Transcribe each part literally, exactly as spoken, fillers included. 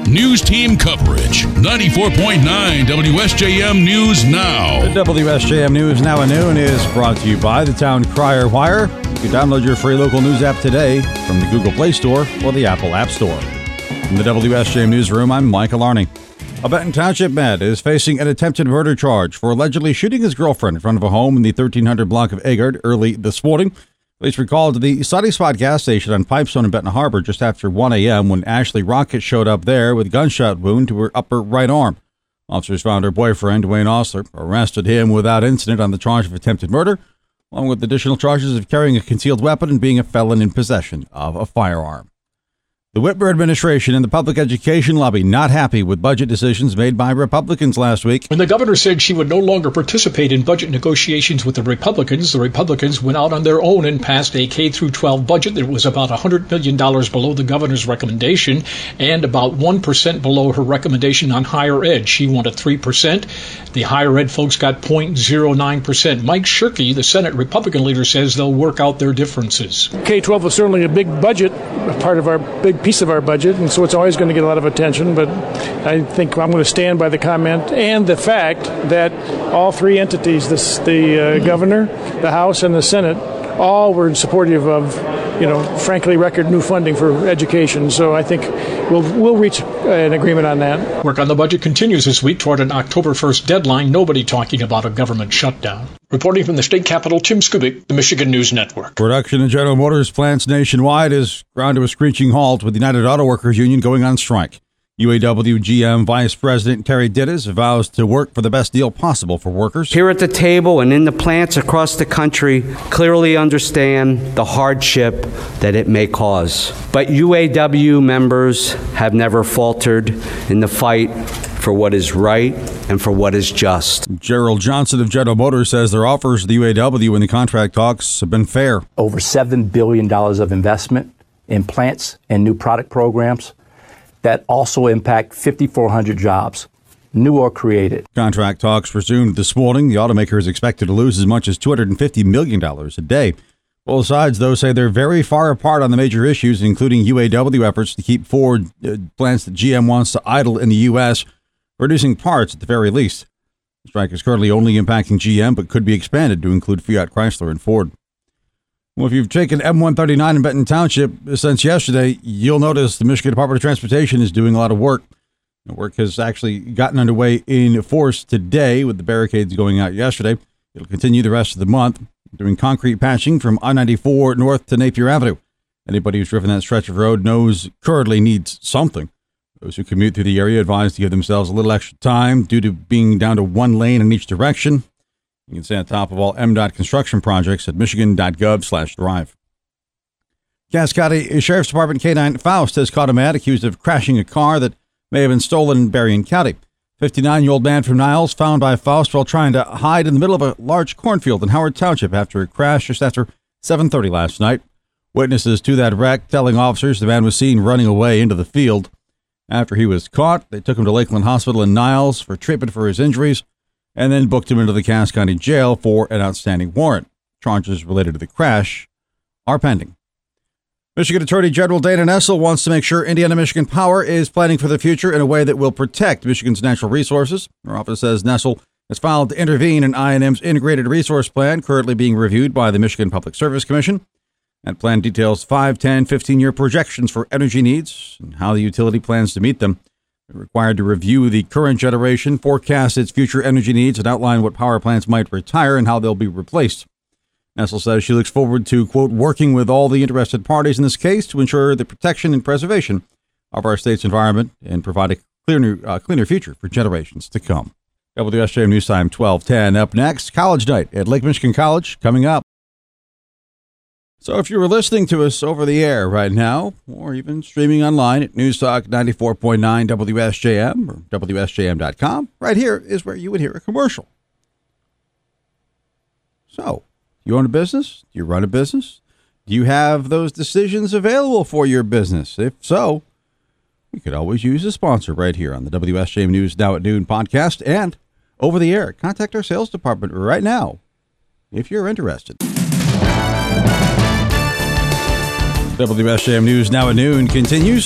news team coverage. ninety-four point nine W S J M News Now. The W S J M News Now at noon is brought to you by the Town Crier Wire. You can download your free local news app today from the Google Play Store or the Apple App Store. In the W S J M Newsroom, I'm Michael Arney. A Benton Township man is facing an attempted murder charge for allegedly shooting his girlfriend in front of a home in the thirteen hundred block of Agard early this morning. Police recalled the Sunny Spot gas station on Pipestone in Benton Harbor just after one a.m. when Ashley Rocket showed up there with a gunshot wound to her upper right arm. Officers found her boyfriend, Dwayne Osler, arrested him without incident on the charge of attempted murder, along with additional charges of carrying a concealed weapon and being a felon in possession of a firearm. The Whitmer administration and the public education lobby not happy with budget decisions made by Republicans last week. When the governor said she would no longer participate in budget negotiations with the Republicans, the Republicans went out on their own and passed a K through twelve budget that was about one hundred million dollars below the governor's recommendation and about one percent below her recommendation on higher ed. She wanted three percent. The higher ed folks got zero point zero nine percent. Mike Shirkey, the Senate Republican leader, says they'll work out their differences. K twelve is certainly a big budget, part of our big piece of our budget, and so it's always going to get a lot of attention, but I think I'm going to stand by the comment and the fact that all three entities, this, the uh, governor, the House, and the Senate, all were supportive of, you know, frankly, record new funding for education. So I think we'll we'll reach an agreement on that. Work on the budget continues this week toward an October first deadline. Nobody talking about a government shutdown. Reporting from the state capitol, Tim Skubic, the Michigan News Network. Production in General Motors plants nationwide is ground to a screeching halt with the United Auto Workers Union going on strike. U A W G M Vice President Terry Dittis vows to work for the best deal possible for workers. Here at the table and in the plants across the country, clearly understand the hardship that it may cause. But U A W members have never faltered in the fight for what is right and for what is just. Gerald Johnson of General Motors says their offers to the U A W in the contract talks have been fair. Over seven billion dollars of investment in plants and new product programs that also impact five thousand four hundred jobs, new or created. Contract talks resumed this morning. The automaker is expected to lose as much as two hundred fifty million dollars a day. Both sides, though, say they're very far apart on the major issues, including U A W efforts to keep Ford uh, plants that G M wants to idle in the U S, reducing parts at the very least. The strike is currently only impacting G M, but could be expanded to include Fiat Chrysler and Ford. Well, if you've taken M one thirty-nine in Benton Township since yesterday, you'll notice the Michigan Department of Transportation is doing a lot of work. The work has actually gotten underway in force today with the barricades going out yesterday. It'll continue the rest of the month, doing concrete patching from I ninety-four north to Napier Avenue. Anybody who's driven that stretch of road knows currently needs something. Those who commute through the area advised to give themselves a little extra time due to being down to one lane in each direction. You can stay on top of all M DOT construction projects at michigan.gov slash drive. Cass County Sheriff's Department K nine Faust has caught a man accused of crashing a car that may have been stolen in Berrien County. fifty-nine-year-old man from Niles found by Faust while trying to hide in the middle of a large cornfield in Howard Township after a crash just after seven thirty last night. Witnesses to that wreck telling officers the man was seen running away into the field. After he was caught, they took him to Lakeland Hospital in Niles for treatment for his injuries, and then booked him into the Cass County Jail for an outstanding warrant. Charges related to the crash are pending. Michigan Attorney General Dana Nessel wants to make sure Indiana-Michigan Power is planning for the future in a way that will protect Michigan's natural resources. Her office says Nessel has filed to intervene in I and M's integrated resource plan, currently being reviewed by the Michigan Public Service Commission. That plan details five, ten, fifteen-year projections for energy needs and how the utility plans to meet them. They're required to review the current generation, forecast its future energy needs, and outline what power plants might retire and how they'll be replaced. Nessel says she looks forward to, quote, working with all the interested parties in this case to ensure the protection and preservation of our state's environment and provide a cleaner, uh, cleaner future for generations to come. W S J M News Time twelve ten. Up next, College Night at Lake Michigan College coming up. So if you were listening to us over the air right now, or even streaming online at News Talk ninety-four point nine W S J M or W S J M dot com, right here is where you would hear a commercial. So, you own a business? Do you run a business? Do you have those decisions available for your business? If so, we could always use a sponsor right here on the W S J M News Now at Noon podcast and over the air. Contact our sales department right now if you're interested. W S J M News Now at Noon continues.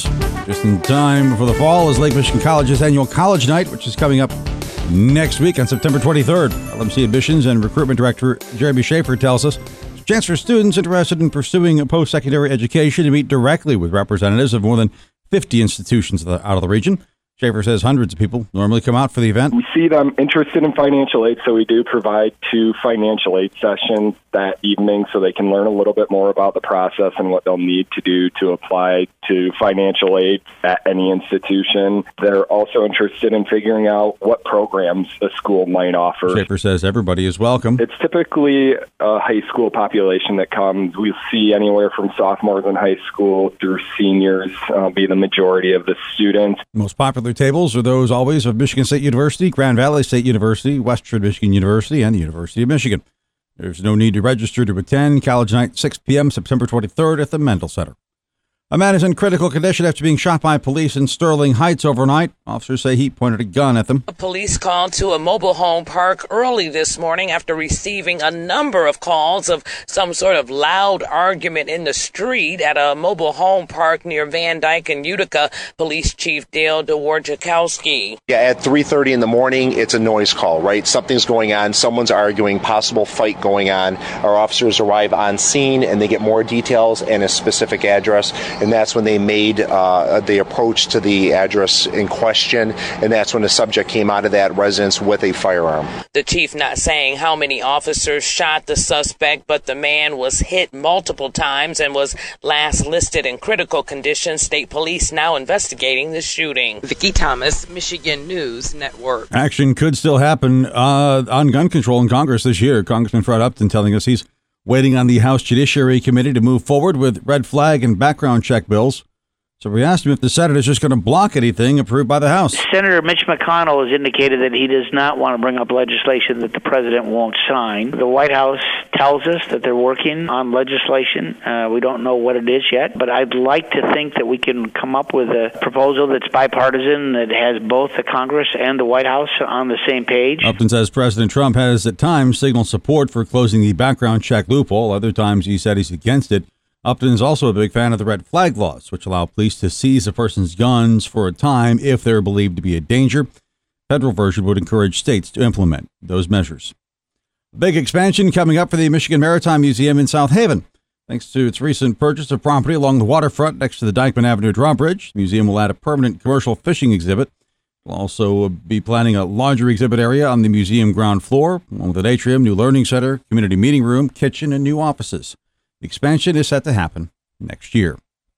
Just in time for the fall is Lake Michigan College's annual College Night, which is coming up next week on September twenty-third. L M C Admissions and Recruitment Director Jeremy Schaefer tells us it's a chance for students interested in pursuing a post-secondary education to meet directly with representatives of more than fifty institutions out of the region. Schaefer says hundreds of people normally come out for the event. We see them interested in financial aid, so we do provide two financial aid sessions that evening so they can learn a little bit more about the process and what they'll need to do to apply to financial aid at any institution. They're also interested in figuring out what programs a school might offer. Schaefer says everybody is welcome. It's typically a high school population that comes. We see anywhere from sophomores in high school through seniors uh, be the majority of the students. Most popular tables are those always of Michigan State University, Grand Valley State University, Western Michigan University, and the University of Michigan. There's no need to register to attend. College Night, six p.m., September twenty-third at the Mendel Center. A man is in critical condition after being shot by police in Sterling Heights overnight. Officers say he pointed a gun at them. A police called to a mobile home park early this morning after receiving a number of calls of some sort of loud argument in the street at a mobile home park near Van Dyke and Utica. Police Chief Dale Dworzakowski. Yeah, at three thirty in the morning, it's a noise call, right? Something's going on. Someone's arguing, possible fight going on. Our officers arrive on scene and they get more details and a specific address. And that's when they made uh, the approach to the address in question, and that's when the subject came out of that residence with a firearm. The chief not saying how many officers shot the suspect, but the man was hit multiple times and was last listed in critical condition. State police now investigating the shooting. Vicki Thomas, Michigan News Network. Action could still happen uh, on gun control in Congress this year. Congressman Fred Upton telling us he's waiting on the House Judiciary Committee to move forward with red flag and background check bills. So we asked him if the Senate is just going to block anything approved by the House. Senator Mitch McConnell has indicated that he does not want to bring up legislation that the president won't sign. The White House tells us that they're working on legislation. Uh, we don't know what it is yet, but I'd like to think that we can come up with a proposal that's bipartisan, that has both the Congress and the White House on the same page. Upton says President Trump has at times signaled support for closing the background check loophole. Other times he said he's against it. Upton is also a big fan of the red flag laws, which allow police to seize a person's guns for a time if they're believed to be a danger. Federal version would encourage states to implement those measures. Big expansion coming up for the Michigan Maritime Museum in South Haven. Thanks to its recent purchase of property along the waterfront next to the Dyckman Avenue drawbridge, the museum will add a permanent commercial fishing exhibit. We'll also be planning a larger exhibit area on the museum ground floor, along with an atrium, new learning center, community meeting room, kitchen, and new offices. The expansion is set to happen next year.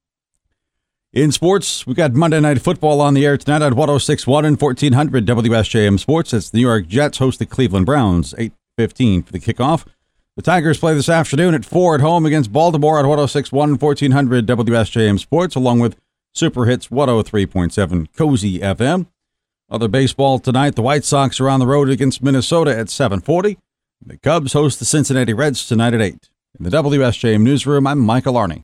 In sports, we've got Monday Night Football on the air tonight at one oh six point one and fourteen hundred W S J M Sports. It's the New York Jets host the Cleveland Browns, eight fifteen for the kickoff. The Tigers play this afternoon at four at home against Baltimore at one oh six point one and fourteen hundred W S J M Sports, along with Super Hits one oh three point seven Cozy F M. Other baseball tonight, the White Sox are on the road against Minnesota at seven forty. The Cubs host the Cincinnati Reds tonight at eight. In the W S J M Newsroom, I'm Michael Arney.